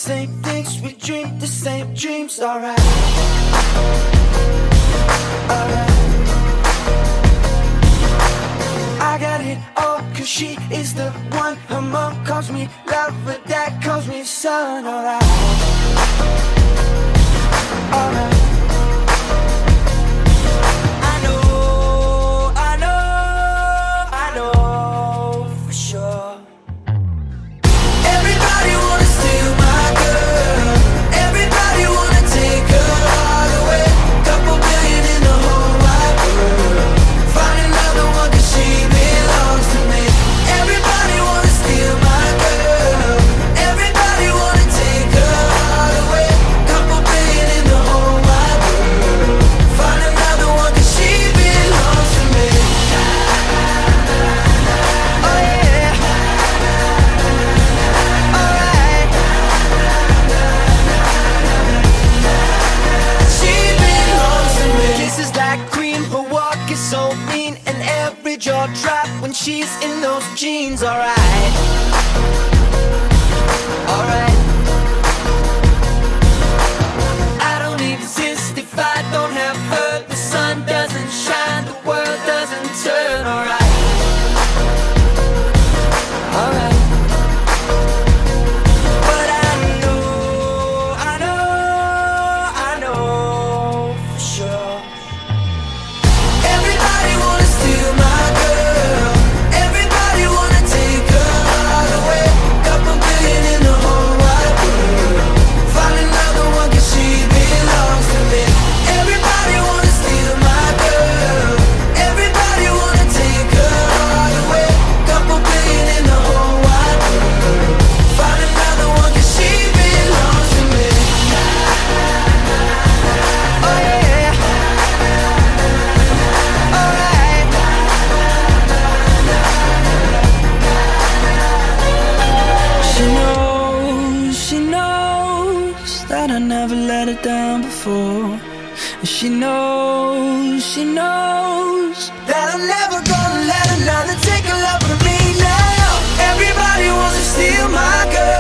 same things, we dream the same dreams. Alright, alright. I got it all, cause she is the one. Her mom calls me love, but dad calls me son. Alright, alright. So mean, and every jaw drop when she's in those jeans. Alright, alright. I don't exist if I don't have her. The sun doesn't shine, the world doesn't turn. Alright, alright. But I know for sure. That I never let her down before. And she knows that I'm never gonna let another take a love from me now. Everybody wants to steal my girl.